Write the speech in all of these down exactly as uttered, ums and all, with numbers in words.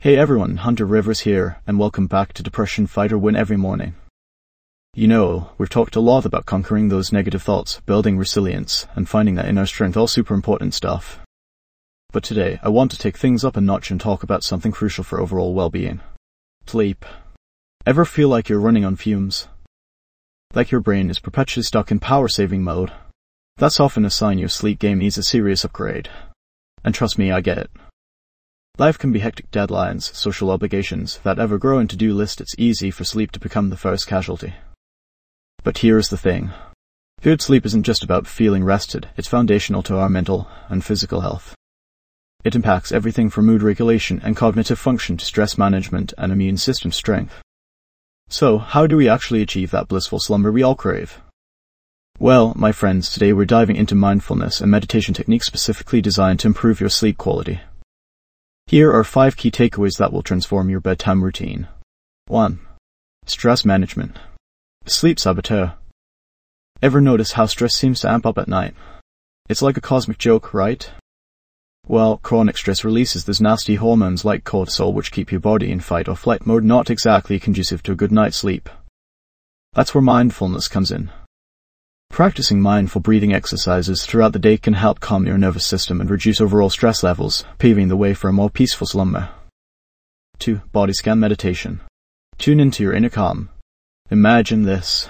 Hey everyone, Hunter Rivers here, and welcome back to Depression Fight or Win Every Morning. You know, we've talked a lot about conquering those negative thoughts, building resilience, and finding that inner strength, all super important stuff. But today, I want to take things up a notch and talk about something crucial for overall well-being. Sleep. Ever feel like you're running on fumes? Like your brain is perpetually stuck in power-saving mode? That's often a sign your sleep game needs a serious upgrade. And trust me, I get it. Life can be hectic, deadlines, social obligations, that ever-growing to-do list. It's easy for sleep to become the first casualty. But here's the thing. Good sleep isn't just about feeling rested, it's foundational to our mental and physical health. It impacts everything from mood regulation and cognitive function to stress management and immune system strength. So, how do we actually achieve that blissful slumber we all crave? Well, my friends, today we're diving into mindfulness and meditation techniques specifically designed to improve your sleep quality. Here are five key takeaways that will transform your bedtime routine. one. Stress management. Sleep saboteur. Ever notice how stress seems to amp up at night? It's like a cosmic joke, right? Well, chronic stress releases those nasty hormones like cortisol which keep your body in fight or flight mode, not exactly conducive to a good night's sleep. That's where mindfulness comes in. Practicing mindful breathing exercises throughout the day can help calm your nervous system and reduce overall stress levels, paving the way for a more peaceful slumber. two. Body scan meditation. Tune into your inner calm. Imagine this.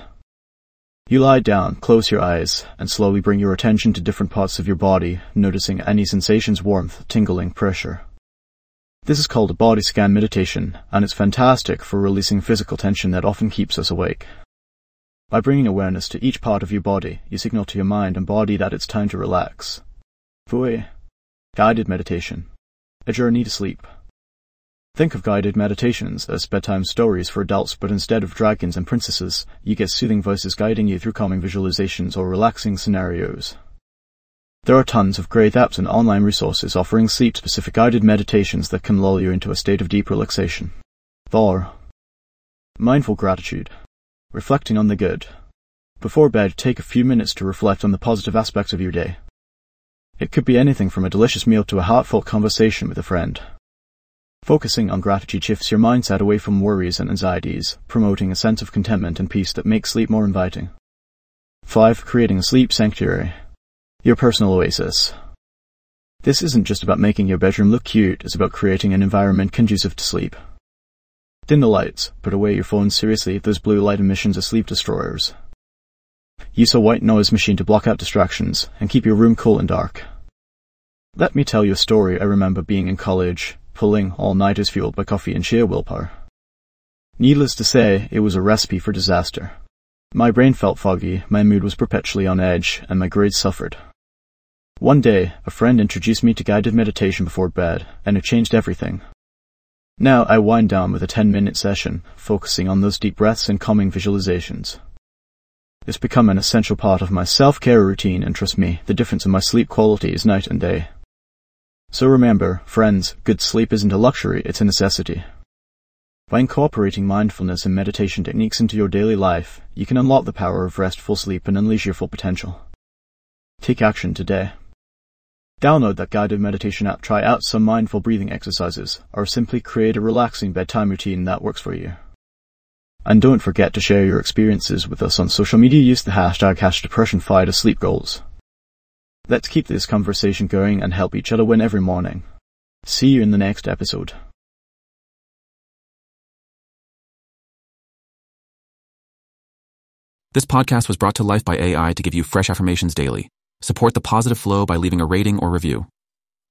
You lie down, close your eyes, and slowly bring your attention to different parts of your body, noticing any sensations: warmth, tingling, pressure. This is called a body scan meditation, and it's fantastic for releasing physical tension that often keeps us awake. By bringing awareness to each part of your body, you signal to your mind and body that it's time to relax. four. Guided meditation. A journey to sleep. Think of guided meditations as bedtime stories for adults, but instead of dragons and princesses, you get soothing voices guiding you through calming visualizations or relaxing scenarios. There are tons of great apps and online resources offering sleep-specific guided meditations that can lull you into a state of deep relaxation. four. Mindful gratitude. Reflecting on the good. Before bed, take a few minutes to reflect on the positive aspects of your day. It could be anything from a delicious meal to a heartfelt conversation with a friend. Focusing on gratitude shifts your mindset away from worries and anxieties, promoting a sense of contentment and peace that makes sleep more inviting. five. Creating a sleep sanctuary. Your personal oasis. This isn't just about making your bedroom look cute, it's about creating an environment conducive to sleep. Dim the lights, put away your phone. Seriously, those blue light emissions are sleep destroyers. Use a white noise machine to block out distractions, and keep your room cool and dark. Let me tell you a story I remember being in college, pulling all-nighters fueled by coffee and sheer willpower. Needless to say, it was a recipe for disaster. My brain felt foggy, my mood was perpetually on edge, and my grades suffered. One day, a friend introduced me to guided meditation before bed, and it changed everything. Now I wind down with a ten-minute session, focusing on those deep breaths and calming visualizations. It's become an essential part of my self-care routine, and trust me, the difference in my sleep quality is night and day. So remember, friends, good sleep isn't a luxury, it's a necessity. By incorporating mindfulness and meditation techniques into your daily life, you can unlock the power of restful sleep and unleash your full potential. Take action today. Download that guided meditation app, try out some mindful breathing exercises, or simply create a relaxing bedtime routine that works for you. And don't forget to share your experiences with us on social media. Use the hashtag hash depression fight to sleep goals. Let's keep this conversation going and help each other win every morning. See you in the next episode. This podcast was brought to life by A I to give you fresh affirmations daily. Support the positive flow by leaving a rating or review.